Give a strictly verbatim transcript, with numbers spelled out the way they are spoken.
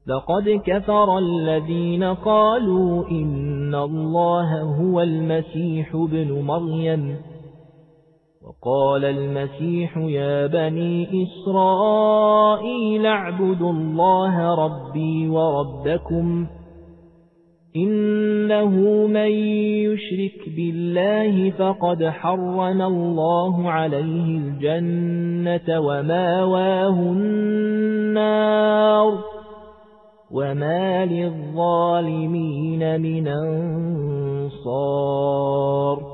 لقد كفر الذين قالوا إن الله هو المسيح ابن مريم وقال المسيح يا بني إسرائيل اعبدوا الله ربي وربكم إنه من يشرك بالله فقد حرم الله عليه الجنة وماواه النار وما للظالمين من أنصار